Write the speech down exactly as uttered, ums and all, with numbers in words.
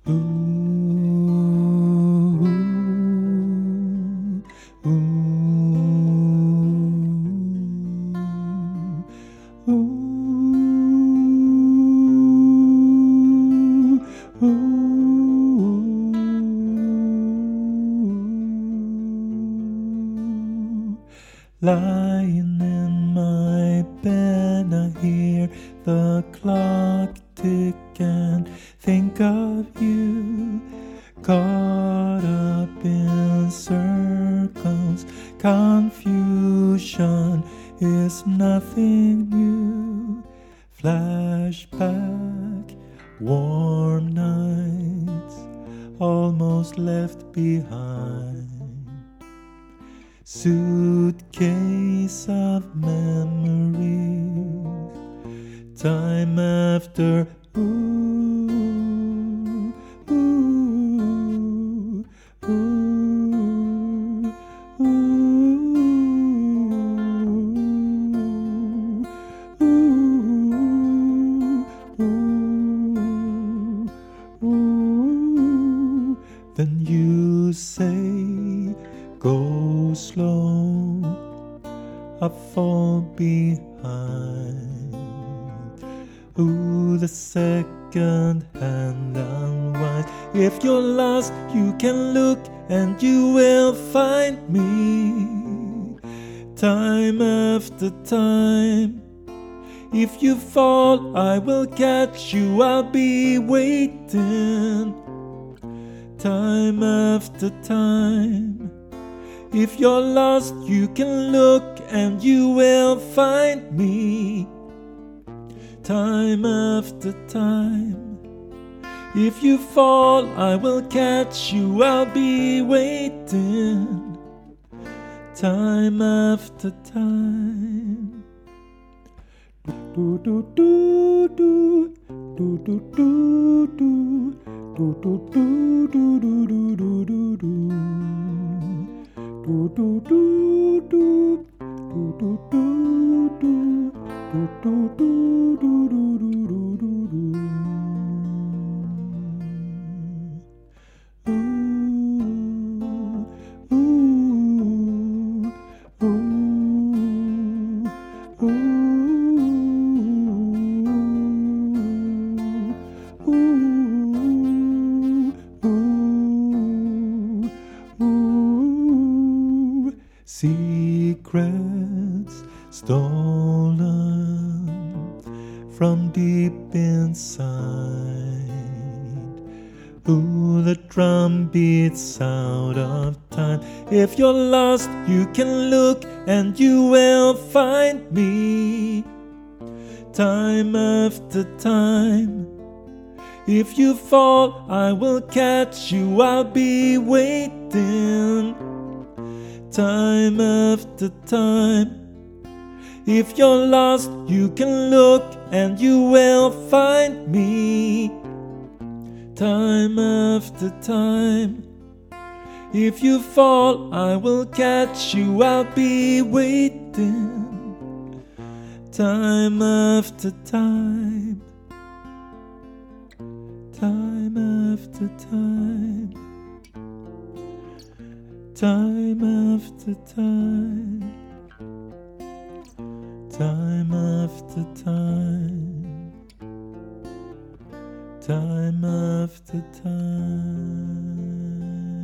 Ooh, ooh, ooh, ooh, ooh. Lying in my bed, I hear the clock tick and think of you, caught up in circles. Confusion is nothing new. Flashback, warm nights almost left behind. Suitcase of memories, time after. Ooh, ooh, ooh, ooh, ooh, ooh, ooh. Then you say, go slow, I fall behind. Ooh, the second hand unwise. If you're lost, you can look and you will find me. Time after time. If you fall, I will catch you, I'll be waiting. Time after time. If you're lost, you can look and you will find me. Time after time. If you fall, I will catch you, I'll be waiting. Time after time. Do do do do do do do do do do do do do do do do. Do do do do do do do do do do do do do do do. Ooh, ooh, ooh, ooh, ooh, ooh. Secrets stolen from deep inside. Ooh, the drum beats out of time. If you're lost, you can look and you will find me. Time after time. If you fall, I will catch you, I'll be waiting. Time after time. If you're lost, you can look and you will find me. Time after time. If you fall, I will catch you, I'll be waiting. Time after time. Time after time. Time after time. Time after time. Time after time.